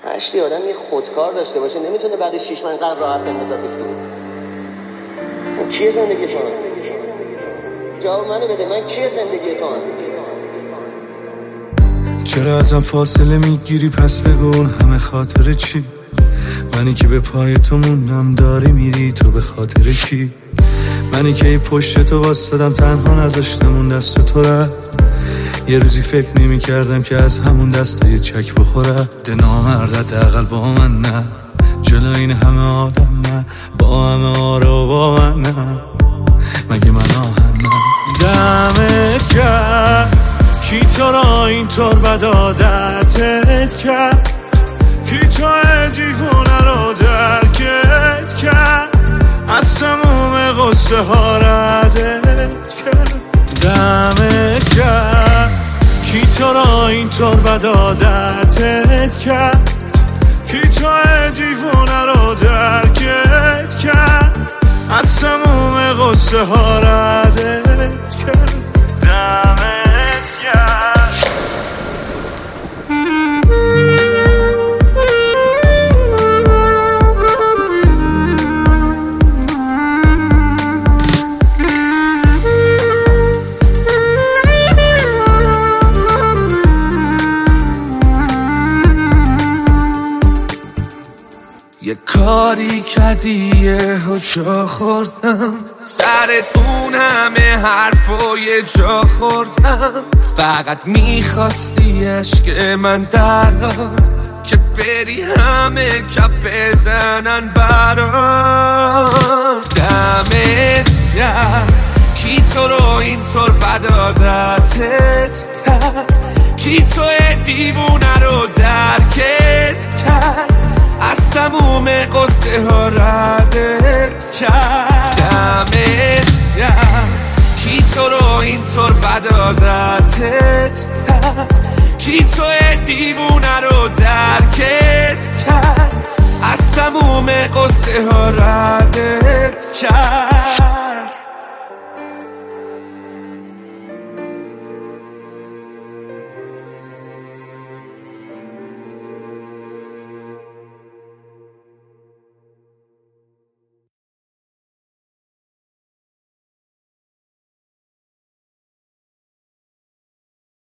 هشتی آدم یه خودکار داشته باشه نمیتونه بعد 6 ماه اینقدر راحت بندازتش دور. من کیه زندگی تو هم؟ جواب منو بده، من کیه زندگی تو هم؟ چرا ازم فاصله میگیری پس بگو اون همه خاطر چی؟ منی که به پای تو موندم داری میری تو به خاطر کی؟ منی که ای پشت تو واسدم تنها نذاشتم اون دست تو رفت. یه روزی فکر نمی کردم که از همون دسته یه چک بخوره. ده نامرد حداقل با من نه، جلو این همه آدم نه، با همه آرا با من نه، مگه من آهن نه. دمت کرد کی تو را اینطور بد عادتت کرد، کی تو دیوونه رو درکت کرد، از تموم قصه ها ردت کرد. دمت کرد کی تو را اینطور بد عادتت کرد، کی تو دیوونه رو درکت کرد، از تموم قصه ها ردت کرد. دمت کرد. یه کاری کردی یه جا خوردم، سرت اون همه حرفای جا خوردم، فقط میخواستی عشق من دراد که بری همه کف بزنن برات. دمت گرم کی تو رو اینطور بد عادتت کرد، کی تو دیوونه رو درکت کرد، از تموم قصه ها ردت کرد. دمت گرم کی تو رو اینطور بد عادتت کرد، کی تو دیوونه رو درکت کرد، از تموم قصه ها ردت کرد.